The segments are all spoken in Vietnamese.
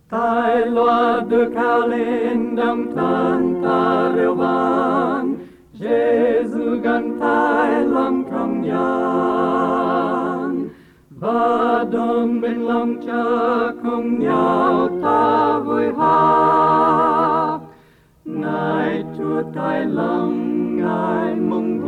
Tài loa được cao lên đồng than ta reo vang, Giêsu gần thái lòng trong gian, và đồng bên lòng cha cùng nhau ta vui hát. Ngài Chúa thái lòng, Ngài mong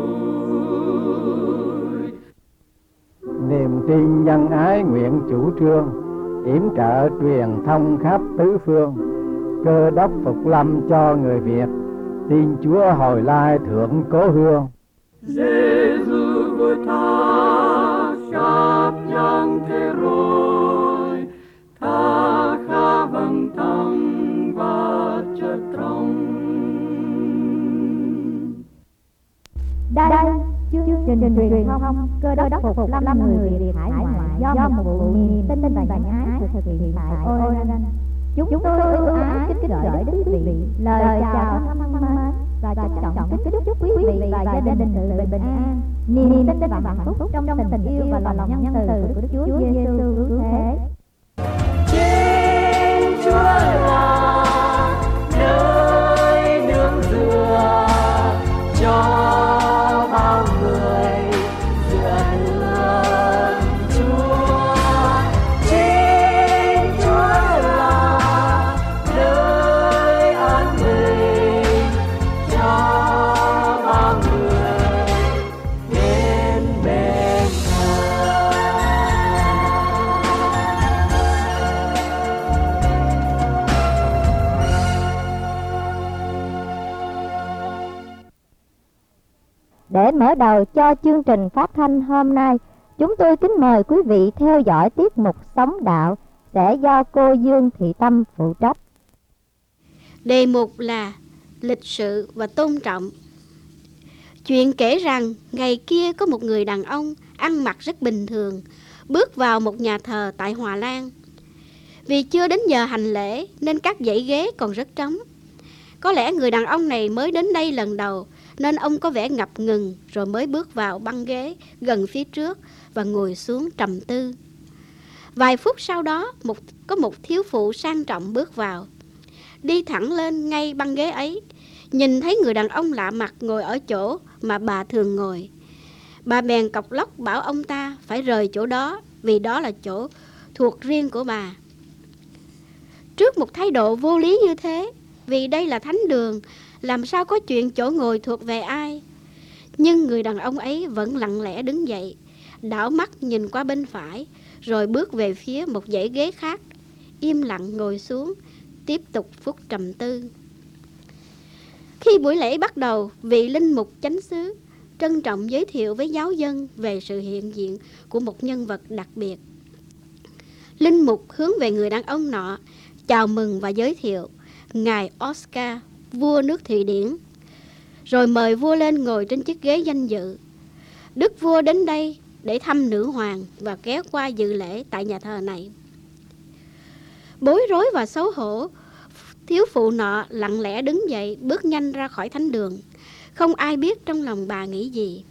vui. Niềm tin nhân ái nguyện chủ trương, yểm trợ truyền thông khắp tứ phương. Cơ đốc phục lâm cho người Việt, tin Chúa hồi lai thượng cố hương. Giêsu vui tha khắp nhân thế rồi, tha khá vầng thăng và chất trong. Đây chương trình truyền thông Cơ đốc phục lâm người Việt hải ngoại do một vụ niềm tin và nhân ái thực hiện tại Oregon. Chúng tôi ưu ái kính gửi đến quý vị lời chào thân mến và trân trọng kính chúc quý vị và gia đình sự bình an, niềm tin và hạnh phúc trong tình yêu và lòng nhân từ của Đức Chúa Giêsu cứu thế. Chính Chúa là nơi nương tựa cho bao người dựa nương Chúa. Chính Chúa là nơi an bình cho bao người đến bên Để mở đầu cho chương trình phát thanh hôm nay, chúng tôi kính mời quý vị theo dõi tiết mục Sống Đạo sẽ do cô Dương Thị Tâm phụ trách. Đề mục là lịch sự và tôn trọng. Chuyện kể rằng ngày kia có một người đàn ông ăn mặc rất bình thường, bước vào một nhà thờ tại Hòa Lan. Vì chưa đến giờ hành lễ nên các dãy ghế còn rất trống. Có lẽ người đàn ông này mới đến đây lần đầu nên ông có vẻ ngập ngừng, rồi mới bước vào băng ghế gần phía trước và ngồi xuống trầm tư. Vài phút sau đó có một thiếu phụ sang trọng bước vào, đi thẳng lên ngay băng ghế ấy, nhìn thấy người đàn ông lạ mặt ngồi ở chỗ mà bà thường ngồi. Bà bèn cộc lốc bảo ông ta phải rời chỗ đó, vì đó là chỗ thuộc riêng của bà. Trước một thái độ vô lý như thế, vì đây là thánh đường, làm sao có chuyện chỗ ngồi thuộc về ai? Nhưng người đàn ông ấy vẫn lặng lẽ đứng dậy, đảo mắt nhìn qua bên phải, rồi bước về phía một dãy ghế khác, im lặng ngồi xuống, tiếp tục phút trầm tư. Khi buổi lễ bắt đầu, vị linh mục chánh xứ trân trọng giới thiệu với giáo dân về sự hiện diện của một nhân vật đặc biệt. Linh mục hướng về người đàn ông nọ, chào mừng và giới thiệu ngài Oscar, vua nước Thụy Điển, rồi mời vua lên ngồi trên chiếc ghế danh dự. Đức vua đến đây để thăm nữ hoàng và ghé qua dự lễ tại nhà thờ này. Bối rối và xấu hổ, thiếu phụ nọ lặng lẽ đứng dậy, bước nhanh ra khỏi thánh đường. Không ai biết trong lòng bà nghĩ gì.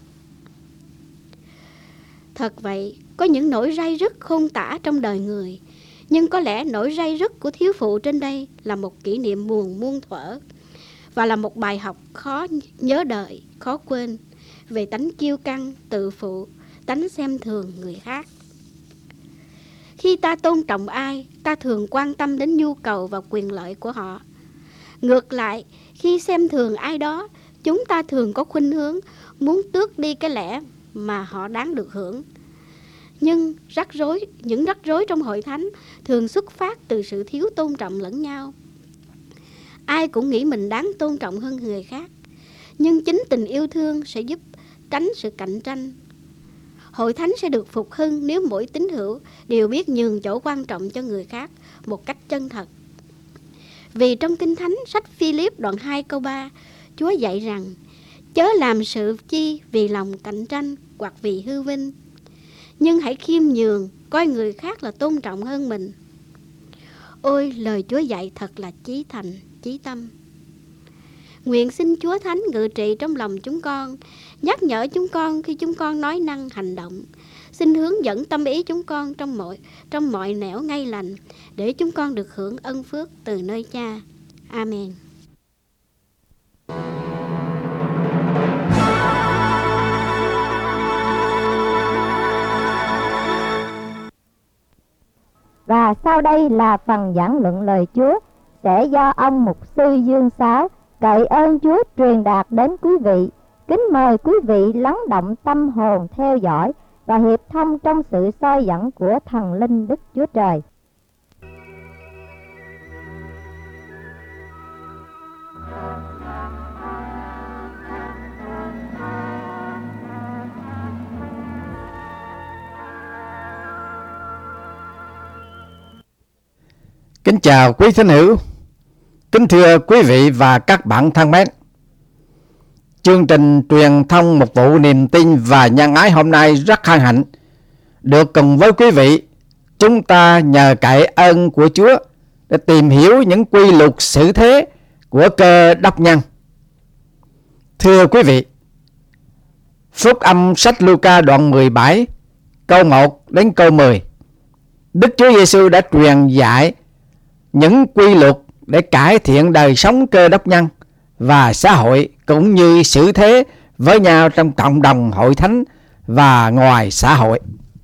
Thật vậy, có những nỗi ray rứt khôn tả trong đời người, nhưng có lẽ nỗi ray rứt của thiếu phụ trên đây là một kỷ niệm buồn muôn thuở, và là một bài học khó nhớ đời, khó quên về tánh kiêu căng, tự phụ, tánh xem thường người khác. Khi ta tôn trọng ai, ta thường quan tâm đến nhu cầu và quyền lợi của họ. Ngược lại, khi xem thường ai đó, chúng ta thường có khuynh hướng muốn tước đi cái lẽ mà họ đáng được hưởng. Nhưng những rắc rối trong hội thánh thường xuất phát từ sự thiếu tôn trọng lẫn nhau. Ai cũng nghĩ mình đáng tôn trọng hơn người khác, nhưng chính tình yêu thương sẽ giúp tránh sự cạnh tranh. Hội thánh sẽ được phục hưng nếu mỗi tín hữu đều biết nhường chỗ quan trọng cho người khác một cách chân thật. Vì trong Kinh Thánh sách Philip đoạn 2 câu 3, Chúa dạy rằng: chớ làm sự chi vì lòng cạnh tranh hoặc vì hư vinh, nhưng hãy khiêm nhường, coi người khác là tôn trọng hơn mình. Ôi, lời Chúa dạy thật là chí thành, chí tâm. Nguyện xin Chúa Thánh ngự trị trong lòng chúng con, nhắc nhở chúng con khi chúng con nói năng hành động, xin hướng dẫn tâm ý chúng con trong mọi nẻo ngay lành, để chúng con được hưởng ân phước từ nơi Cha. Amen. Và sau đây là phần giảng luận lời Chúa sẽ do ông mục sư Dương Sáu cậy ơn Chúa truyền đạt đến quý vị. Kính mời quý vị lắng động tâm hồn theo dõi và hiệp thông trong sự soi dẫn của thần linh Đức Chúa Trời. Kính chào quý thính hữu, kính thưa quý vị và các bạn thân mến. Chương trình truyền thông một vụ niềm tin và nhân ái hôm nay rất hân hạnh được cùng với quý vị. Chúng ta nhờ cậy ơn của Chúa để tìm hiểu những quy luật xử thế của Cơ Đốc nhân. Thưa quý vị, Phúc âm sách Luca đoạn 17 câu 1 đến câu 10, Đức Chúa Giêsu đã truyền dạy những quy luật để cải thiện đời sống Cơ Đốc nhân và xã hội, cũng như xử thế với nhau trong cộng đồng hội thánh và ngoài xã hội.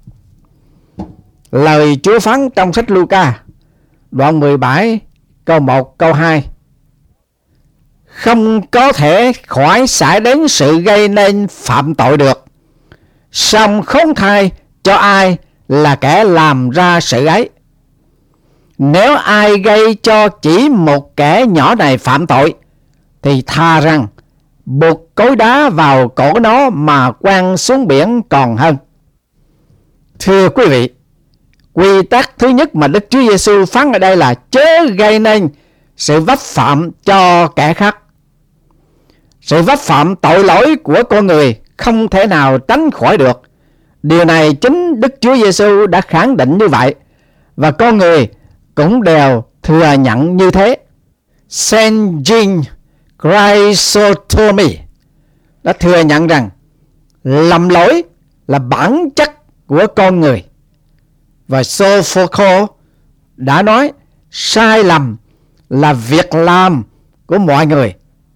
Lời Chúa phán trong sách Luca đoạn 17 câu 1 câu 2: Không có thể khỏi xảy đến sự gây nên phạm tội được, song khốn thay cho ai là kẻ làm ra sự ấy. Nếu ai gây cho chỉ một kẻ nhỏ này phạm tội, thì thà rằng buộc cối đá vào cổ nó mà quăng xuống biển còn hơn. Thưa quý vị, quy tắc thứ nhất mà Đức Chúa Giêsu phán ở đây là chớ gây nên sự vấp phạm cho kẻ khác. Sự vấp phạm tội lỗi của con người không thể nào tránh khỏi được. Điều này chính Đức Chúa Giêsu đã khẳng định như vậy, và con người cũng đều thừa nhận như thế. Saint Jean Chrysostom đã thừa nhận rằng lầm lỗi là bản chất của con người, và Sophocles đã nói sai lầm là việc làm của mọi người.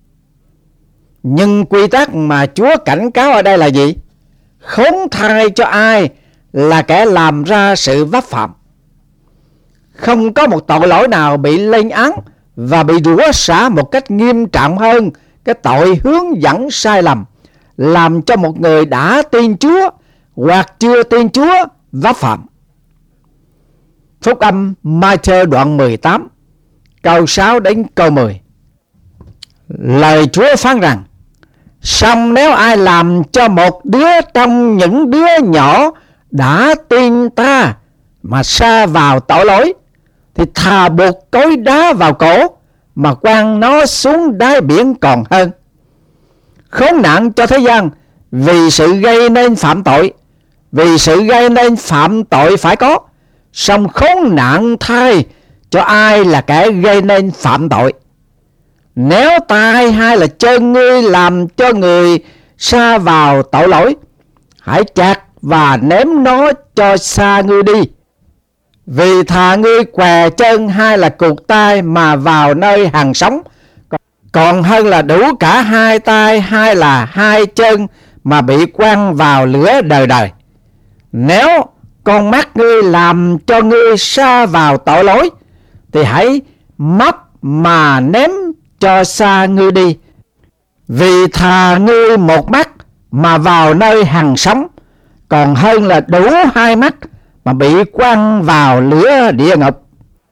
Nhưng quy tắc mà Chúa cảnh cáo ở đây là gì? Khốn thay cho ai là kẻ làm ra sự vấp phạm. Không có một tội lỗi nào bị lên án và bị rủa xả một cách nghiêm trọng hơn cái tội hướng dẫn sai lầm, làm cho một người đã tin Chúa hoặc chưa tin Chúa vấp phạm. Phúc âm Ma-thơ đoạn 18 câu 6 đến câu 10, lời Chúa phán rằng: Song nếu ai làm cho một đứa trong những đứa nhỏ đã tin ta mà sa vào tội lỗi, thì thà buộc cối đá vào cổ mà quăng nó xuống đáy biển còn hơn. Khốn nạn cho thế gian vì sự gây nên phạm tội, vì sự gây nên phạm tội phải có, song khốn nạn thay cho ai là kẻ gây nên phạm tội. Nếu tay hay là chân ngươi làm cho người sa vào tội lỗi, hãy chặt và ném nó cho xa ngươi đi. Vì thà ngươi què chân hay là cụt tay mà vào nơi hằng sống, còn hơn là đủ cả hai tay hay là hai chân mà bị quăng vào lửa đời đời. Nếu con mắt ngươi làm cho ngươi sa vào tội lỗi, thì hãy móc mà ném cho xa ngươi đi. Vì thà ngươi một mắt mà vào nơi hằng sống, còn hơn là đủ hai mắt mà bị quăng vào lửa địa ngục.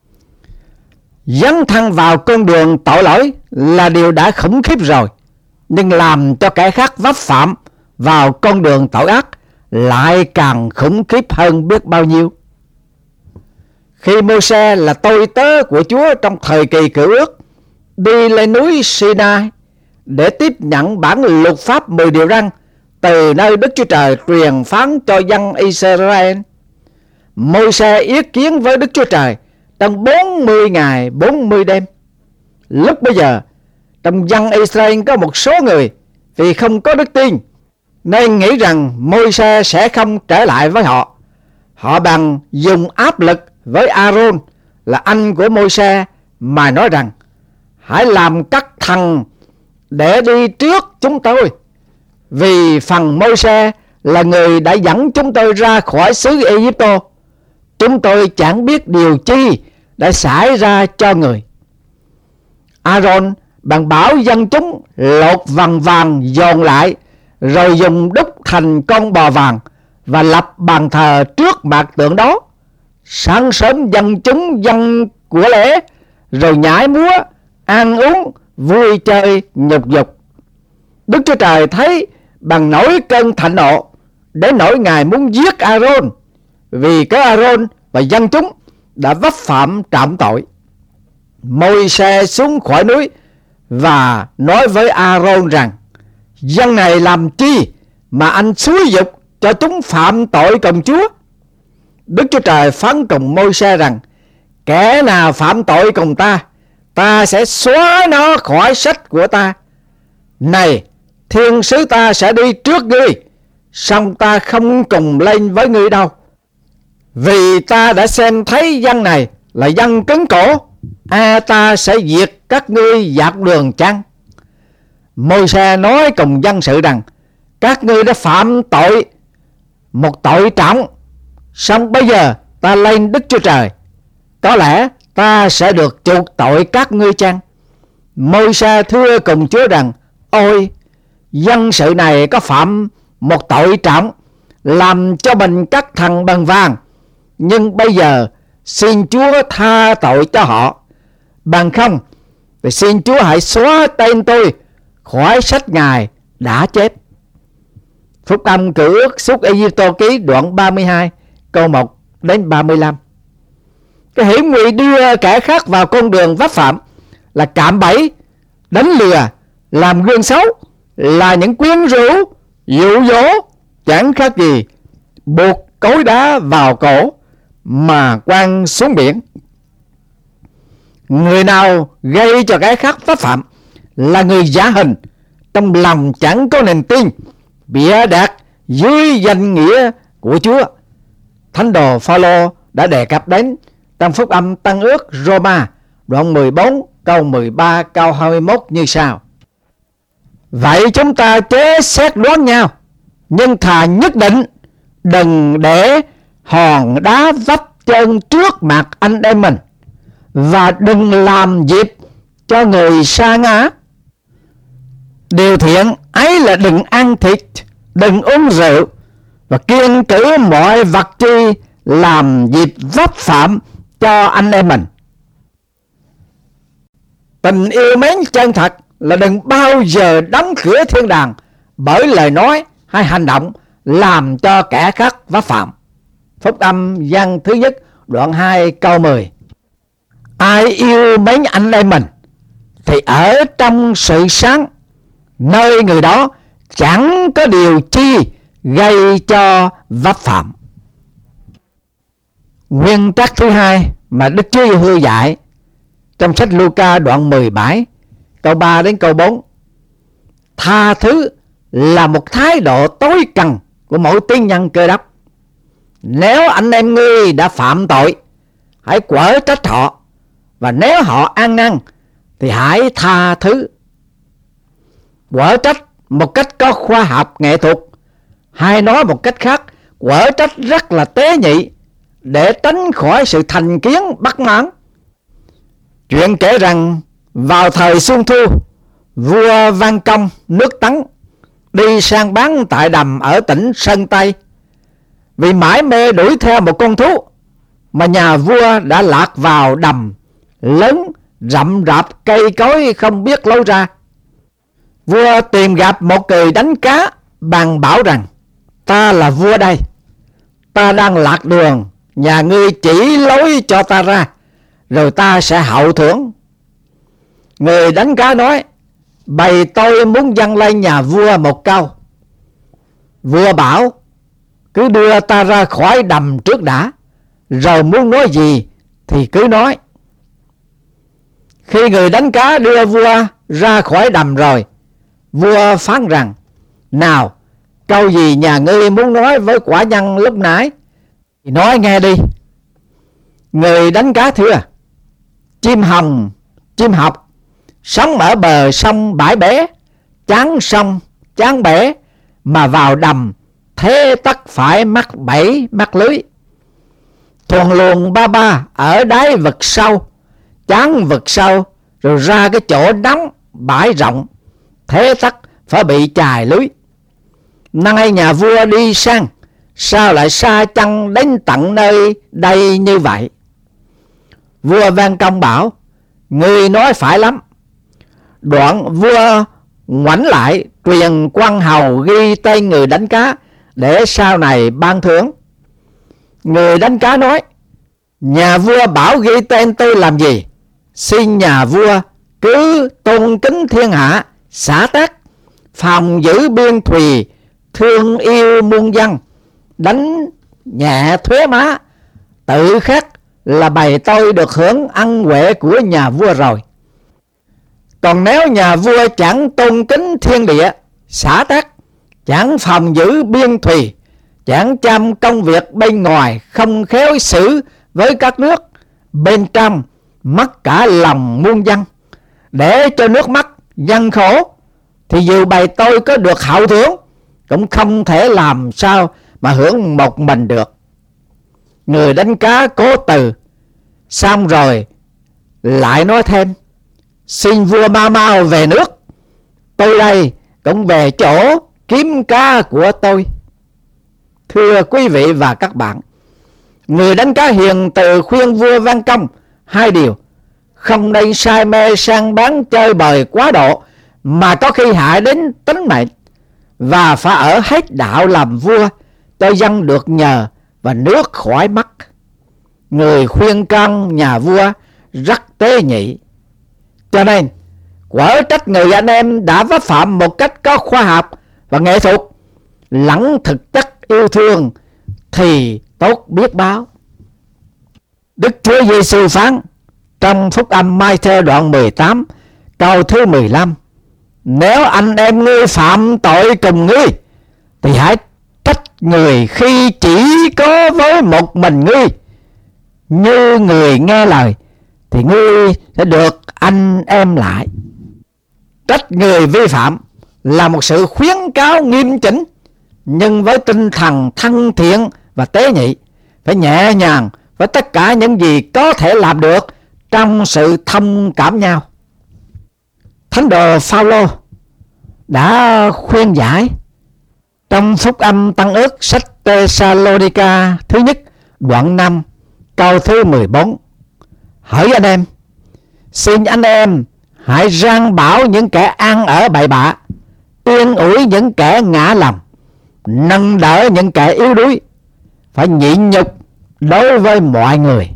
Dấn thân vào con đường tội lỗi là điều đã khủng khiếp rồi, nhưng làm cho kẻ khác vấp phạm vào con đường tội ác lại càng khủng khiếp hơn biết bao nhiêu. Khi Mô-se là tôi tớ của Chúa trong thời kỳ Cựu Ước đi lên núi Sinai để tiếp nhận bản luật pháp 10 điều răn từ nơi Đức Chúa Trời truyền phán cho dân Israel, Mô-se ý kiến với Đức Chúa Trời trong 40 ngày 40 đêm. Lúc bây giờ trong dân Israel có một số người vì không có đức tin nên nghĩ rằng Môi-se sẽ không trở lại với họ. Họ bằng dùng áp lực với A-rôn là anh của Môi-se mà nói rằng: hãy làm các thần để đi trước chúng tôi, vì phần Môi-se là người đã dẫn chúng tôi ra khỏi xứ Ai-cập. Chúng tôi chẳng biết điều chi đã xảy ra cho người. A-rôn bằng bảo dân chúng lột vằn vàng dồn lại, rồi dùng đúc thành con bò vàng và lập bàn thờ trước mặt tượng đó. Sáng sớm dân chúng dâng của lễ, rồi nhảy múa, ăn uống, vui chơi nhục dục. Đức Chúa Trời thấy bằng nổi cơn thạnh nộ, đến nỗi Ngài muốn giết A-rôn, vì cái A-rôn và dân chúng đã vấp phạm trọng tội. Môi-se xuống khỏi núi và nói với A-rôn rằng: dân này làm chi mà anh xúi dục cho chúng phạm tội cùng Chúa? Đức Chúa Trời phán cùng Môi-se rằng: kẻ nào phạm tội cùng ta, ta sẽ xóa nó khỏi sách của ta. Này, thiên sứ ta sẽ đi trước ngươi, song ta không cùng lên với ngươi đâu, vì ta đã xem thấy dân này là dân cứng cổ. Ta sẽ diệt các ngươi dọc đường chăng? Môi-se nói cùng dân sự rằng: các ngươi đã phạm tội một tội trọng, song bây giờ ta lên Đức Chúa Trời, có lẽ ta sẽ được chuộc tội các ngươi chăng? Môi-se thưa cùng Chúa rằng: ôi, dân sự này có phạm một tội trọng, làm cho mình các thần bằng vàng, nhưng bây giờ xin Chúa tha tội cho họ. Bằng không thì xin Chúa hãy xóa tên tôi khỏi sách Ngài đã chép. Phúc âm Cựu Ước Xuất Ê-díp-tô ký đoạn 32 câu 1 đến 35. Cái hiểm nguy đưa kẻ khác vào con đường vấp phạm là cạm bẫy, đánh lừa, làm gương xấu, là những quyến rũ, dụ dỗ, chẳng khác gì buộc cối đá vào cổ mà quăng xuống biển. Người nào gây cho kẻ khác vấp phạm là người giả hình, trong lòng chẳng có niềm tin, bịa đặt dưới danh nghĩa của Chúa. Thánh đồ Phao-lô đã đề cập đến trong Phúc âm Tân Ước Roma đoạn 14 câu 13 câu 21 như sau: vậy chúng ta chớ xét đoán nhau, nhưng thà nhất định đừng để hòn đá vấp chân trước mặt anh em mình, và đừng làm dịp cho người sa ngã. Điều thiện ấy là đừng ăn thịt, đừng uống rượu, và kiêng cữ mọi vật chi làm dịp vấp phạm cho anh em mình. Tình yêu mến chân thật là đừng bao giờ đóng cửa thiên đàng bởi lời nói hay hành động làm cho kẻ khác vấp phạm. Phúc âm Giăng thứ nhất đoạn 2 câu 10. Ai yêu mến anh em mình thì ở trong sự sáng, nơi người đó chẳng có điều chi gây cho vấp phạm. Nguyên tắc thứ hai mà Đức Chúa Giêsu dạy trong sách Luca đoạn 17 câu 3 đến câu 4: tha thứ là một thái độ tối cần của mỗi tín nhân Cơ Đốc. Nếu anh em ngươi đã phạm tội, hãy quở trách họ, và nếu họ ăn năn thì hãy tha thứ. Quở trách một cách có khoa học nghệ thuật, hay nói một cách khác, quở trách rất là tế nhị để tránh khỏi sự thành kiến bất mãn. Chuyện kể rằng vào thời xuân thu, vua Văn Công nước Tấn đi săn bắn tại đầm ở tỉnh Sơn Tây. Vì mãi mê đuổi theo một con thú mà nhà vua đã lạc vào đầm lớn rậm rạp cây cối không biết lối ra. Vua tìm gặp một người đánh cá, bằng bảo rằng: ta là vua đây, ta đang lạc đường, nhà ngươi chỉ lối cho ta ra, rồi ta sẽ hậu thưởng. Người đánh cá nói: bày tôi muốn dâng lên nhà vua một câu. Vua bảo: cứ đưa ta ra khỏi đầm trước đã, rồi muốn nói gì thì cứ nói. Khi người đánh cá đưa vua ra khỏi đầm rồi, vua phán rằng: nào, câu gì nhà ngươi muốn nói với quả nhân lúc nãy thì nói nghe đi. Người đánh cá thưa: chim hồng, chim học, sống ở bờ sông bãi bé, chán sông, chán bể, mà vào đầm, thế tất phải mắc bẫy mắc lưới. Thuần luồng ba ba ở đáy vực sâu, chán vực sâu, rồi ra cái chỗ đóng bãi rộng, thế tất phải bị chài lưới. Nay nhà vua đi sang, sao lại xa chăng đến tận nơi đây như vậy? Vua Văn Công bảo: ngươi nói phải lắm. Đoạn vua ngoảnh lại truyền quan hầu ghi tên người đánh cá để sau này ban thưởng. Người đánh cá nói: nhà vua bảo ghi tên tôi làm gì? Xin nhà vua cứ tôn kính thiên hạ, xã tắc, phòng giữ biên thùy, thương yêu muôn dân, đánh nhẹ thuế má, tự khắc là bày tôi được hưởng ân huệ của nhà vua rồi. Còn nếu nhà vua chẳng tôn kính thiên địa, xã tắc, chẳng phòng giữ biên thùy, chẳng chăm công việc bên ngoài, không khéo xử với các nước bên trong, mất cả lòng muôn dân, để cho nước mắt dân khổ, thì dù bày tôi có được hậu thưởng cũng không thể làm sao mà hưởng một mình được. Người đánh cá cố từ, xong rồi lại nói thêm: xin vua mau mau về nước, tôi đây cũng về chỗ kiếm cá của tôi. Thưa quý vị và các bạn, người đánh cá hiền từ khuyên vua Văn Công hai điều: không nên say mê sang bán chơi bời quá độ, mà có khi hại đến tính mệnh, và phải ở hết đạo làm vua, cho dân được nhờ và nước khỏi mất. Người khuyên can nhà vua rất tế nhị. Cho nên quở trách người anh em đã vấp phạm một cách có khoa học và nghệ thuật, lẫn thực chất yêu thương, thì tốt biết báo. Đức Chúa Giêsu phán trong Phúc Âm Ma-thi-ơ đoạn 18 câu thứ 15: nếu anh em ngươi phạm tội cùng ngươi, thì hãy trách người khi chỉ có với một mình ngươi. Như người nghe lời thì ngươi sẽ được anh em lại. Trách người vi phạm là một sự khuyến cáo nghiêm chỉnh, nhưng với tinh thần thân thiện và tế nhị, phải nhẹ nhàng với tất cả những gì có thể làm được trong sự thông cảm nhau. Thánh đồ Phao-lô đã khuyên giải trong Phúc Âm Tăng Ước sách Tê-sa-lô-ni-ca thứ nhất đoạn 5 câu thứ 14: hỡi anh em, xin anh em hãy răn bảo những kẻ ăn ở bậy bạ, yên ủi những kẻ ngã lòng, nâng đỡ những kẻ yếu đuối, phải nhịn nhục đối với mọi người.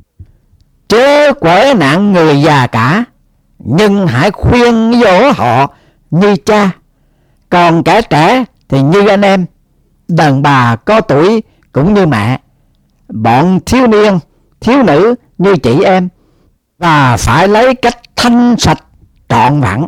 Chớ quở nạn người già cả, nhưng hãy khuyên dỗ họ như cha. Còn kẻ trẻ thì như anh em, đàn bà có tuổi cũng như mẹ, bọn thiếu niên, thiếu nữ như chị em, và phải lấy cách thanh sạch trọn vẹn.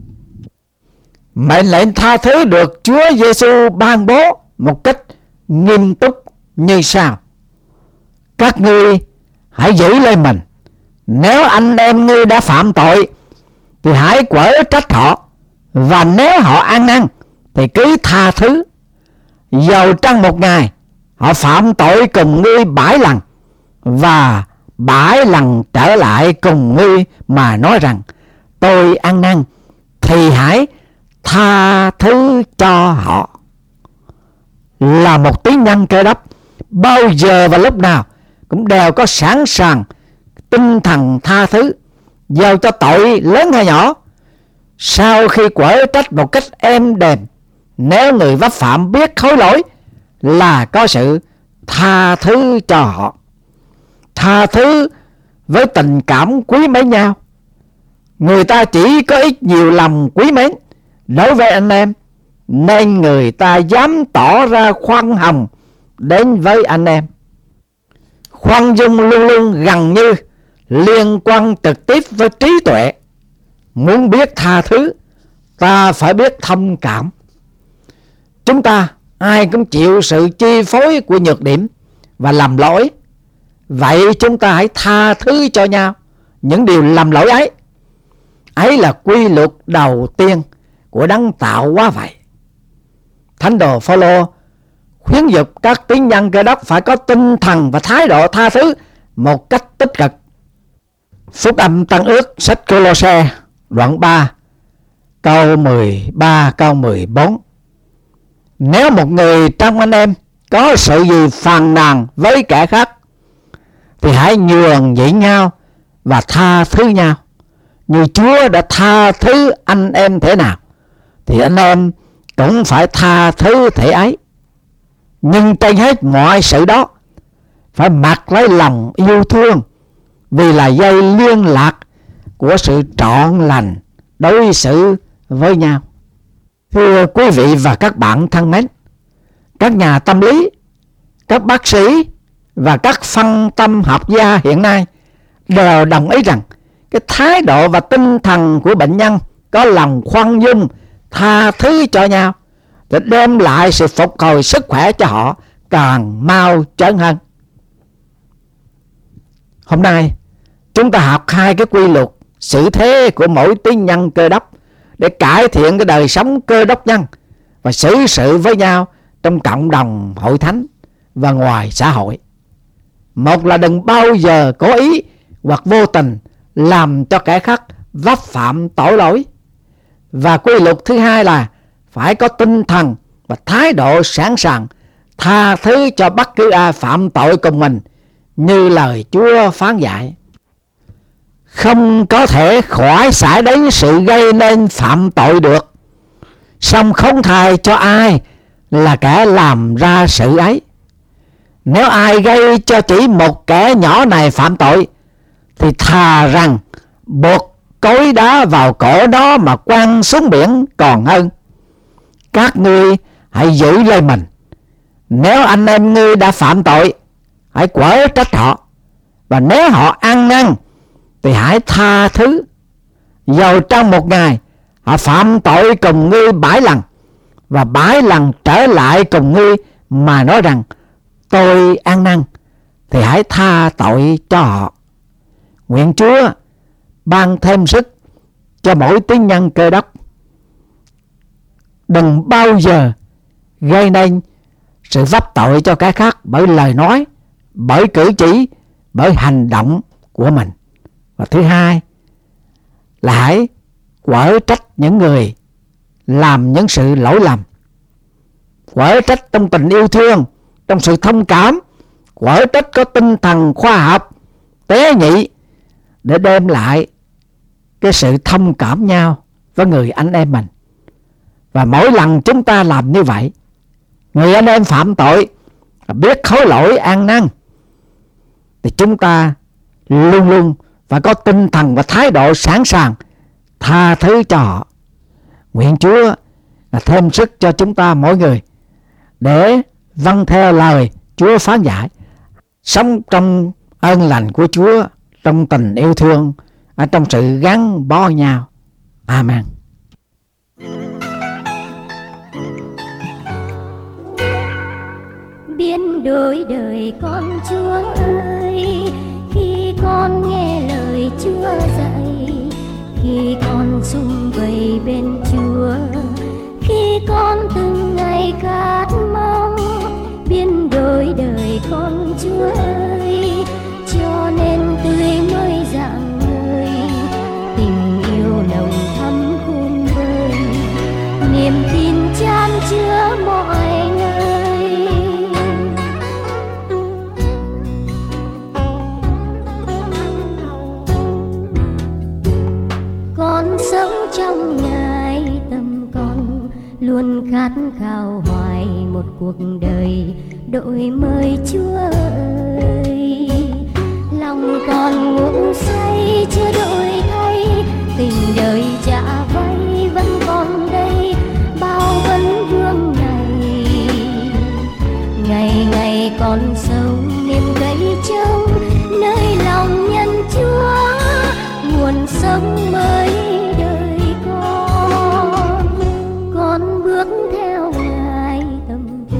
Mệnh lệnh tha thứ được Chúa Giêsu ban bố một cách nghiêm túc như sau: các ngươi hãy giữ lấy mình. Nếu anh em ngươi đã phạm tội thì hãy quở trách họ, và nếu họ ăn năn thì cứ tha thứ. Dầu trong một ngày họ phạm tội cùng ngươi 7 lần, và 7 lần trở lại cùng ngươi mà nói rằng tôi ăn năn, thì hãy tha thứ cho họ. Là một tín nhân Cơ Đốc, bao giờ và lúc nào cũng đều có sẵn sàng tinh thần tha thứ, dầu cho tội lớn hay nhỏ. Sau khi quở trách một cách êm đềm, nếu người vấp phạm biết hối lỗi, là có sự tha thứ cho họ. Tha thứ với tình cảm quý mến nhau. Người ta chỉ có ít nhiều lòng quý mến đối với anh em, nên người ta dám tỏ ra khoan hồng đến với anh em. Khoan dung luôn luôn gần như liên quan trực tiếp với trí tuệ. Muốn biết tha thứ, ta phải biết thông cảm. Chúng ta ai cũng chịu sự chi phối của nhược điểm và lầm lỗi. Vậy chúng ta hãy tha thứ cho nhau những điều lầm lỗi ấy. Ấy là quy luật đầu tiên của Đấng tạo hóa vậy. Thánh đồ Phaolô khuyến dục các tín nhân Cơ Đốc phải có tinh thần và thái độ tha thứ một cách tích cực. Phúc âm Tân Ước sách Cô-lô-se đoạn 3 câu 13 câu 14. Nếu một người trong anh em có sự gì phàn nàn với kẻ khác thì hãy nhường nhịn nhau và tha thứ nhau, như Chúa đã tha thứ anh em thế nào thì anh em cũng phải tha thứ thể ấy. Nhưng trên hết mọi sự đó phải mặc lấy lòng yêu thương, vì là dây liên lạc của sự trọn lành đối xử với nhau. Thưa quý vị và các bạn thân mến, các nhà tâm lý, các bác sĩ và các phân tâm học gia hiện nay đều đồng ý rằng cái thái độ và tinh thần của bệnh nhân có lòng khoan dung, tha thứ cho nhau để đem lại sự phục hồi sức khỏe cho họ càng mau chóng hơn. Hôm nay chúng ta học hai cái quy luật xử thế của mỗi tín nhân Cơ Đốc để cải thiện cái đời sống Cơ Đốc nhân và xử sự với nhau trong cộng đồng hội thánh và ngoài xã hội. Một là đừng bao giờ cố ý hoặc vô tình làm cho kẻ khác vấp phạm tội lỗi. Và quy luật thứ hai là phải có tinh thần và thái độ sẵn sàng tha thứ cho bất cứ ai phạm tội cùng mình, như lời Chúa phán dạy. Không có thể khỏi xảy đến sự gây nên phạm tội được, song không thay cho ai là kẻ làm ra sự ấy. Nếu ai gây cho chỉ một kẻ nhỏ này phạm tội thì thà rằng buộc cối đá vào cổ đó mà quăng xuống biển còn hơn. Các ngươi hãy giữ lên mình. Nếu anh em ngươi đã phạm tội, hãy quở trách họ, và nếu họ ăn năn thì hãy tha thứ. Dầu trong một ngày họ phạm tội cùng ngươi 7 lần, và 7 lần trở lại cùng ngươi mà nói rằng tôi ăn năn, thì hãy tha tội cho họ. Nguyện Chúa ban thêm sức cho mỗi tín nhân Cơ Đốc. Đừng bao giờ gây nên sự vấp tội cho cái khác bởi lời nói, bởi cử chỉ, bởi hành động của mình. Và thứ hai là hãy quở trách những người làm những sự lỗi lầm. Quở trách trong tình yêu thương, trong sự thông cảm, quở trách có tinh thần khoa học, tế nhị, để đem lại cái sự thông cảm nhau với người anh em mình. Và mỗi lần chúng ta làm như vậy, người anh em phạm tội biết hối lỗi ăn năn, thì chúng ta luôn luôn phải có tinh thần và thái độ sẵn sàng tha thứ cho họ. Nguyện Chúa là thêm sức cho chúng ta mỗi người để vâng theo lời Chúa phán dạy, sống trong ơn lành của Chúa, trong tình yêu thương, ở trong sự gắn bó nhau. Amen. Biến đổi đời con Chúa ơi, khi con nghe lời Chúa dạy, khi con sum vầy bên Chúa, khi con từng ngày khát mong. Biến đổi đời con Chúa ơi, cho nên tươi mới rạng ngời, tình yêu nồng thắm khôn vơi, niềm tin chan chứa mọi nơi. Con sống trong Ngài, tâm con luôn khát khao hoài một cuộc đời đổi mới Chúa ơi. Lòng còn ngủ say chưa đổi thay, tình đời chả vay vẫn còn đây, bao vấn vương này. Ngày ngày còn sống niềm cây trông, nơi lòng nhân Chúa, nguồn sống mới đời con. Con bước theo Ngài, tâm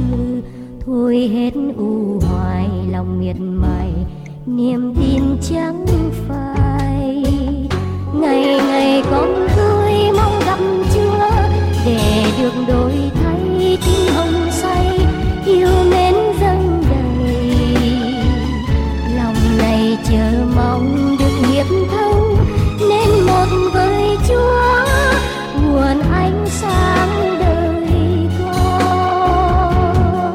ngoài, niềm tin chẳng phai. Ngày ngày con vui mong gặp Chúa, để được đổi thay tim hồng say, yêu mến dâng đầy. Lòng này chờ mong được hiệp thông, nên một với Chúa nguồn ánh sáng đời con.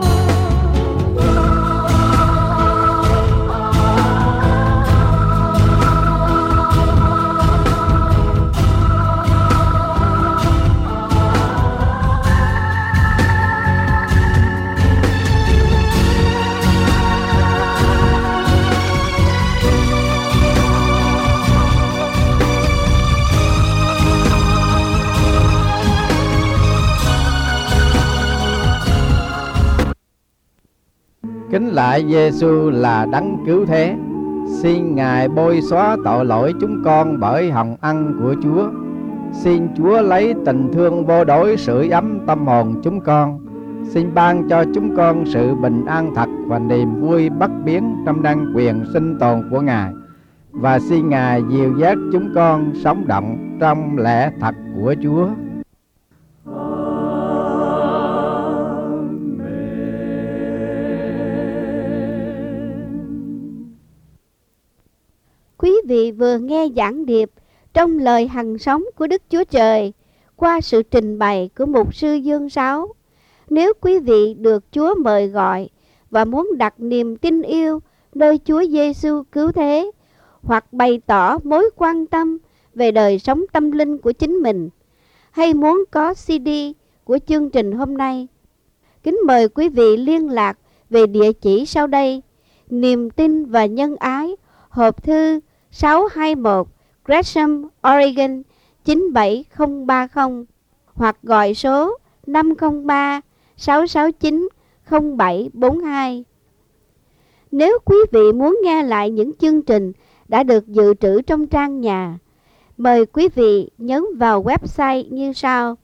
Kính lạy Giêsu là đấng cứu thế, xin Ngài bôi xóa tội lỗi chúng con bởi hồng ân của Chúa. Xin Chúa lấy tình thương vô đối sưởi ấm tâm hồn chúng con. Xin ban cho chúng con sự bình an thật và niềm vui bất biến trong đăng quyền sinh tồn của Ngài. Và xin Ngài dìu dắt chúng con sống động trong lẽ thật của Chúa. Quý vị vừa nghe giảng điệp trong lời hằng sống của Đức Chúa Trời qua sự trình bày của mục sư Dương Sáu. Nếu quý vị được Chúa mời gọi và muốn đặt niềm tin yêu nơi Chúa Giêsu cứu thế, hoặc bày tỏ mối quan tâm về đời sống tâm linh của chính mình, hay muốn có CD của chương trình hôm nay, kính mời quý vị liên lạc về địa chỉ sau đây: Niềm tin và nhân ái, hộp thư 621 Gresham, Oregon 97030, hoặc gọi số 503 669 0742. Nếu quý vị muốn nghe lại những chương trình đã được dự trữ trong trang nhà, mời quý vị nhấn vào website như sau: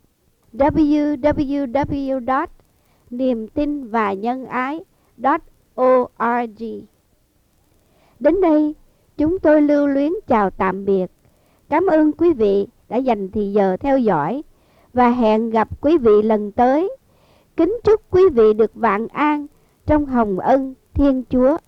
www.niemtinvanhângai.org. Đến đây, chúng tôi lưu luyến chào tạm biệt. Cảm ơn quý vị đã dành thời giờ theo dõi và hẹn gặp quý vị lần tới. Kính chúc quý vị được vạn an trong hồng ân Thiên Chúa.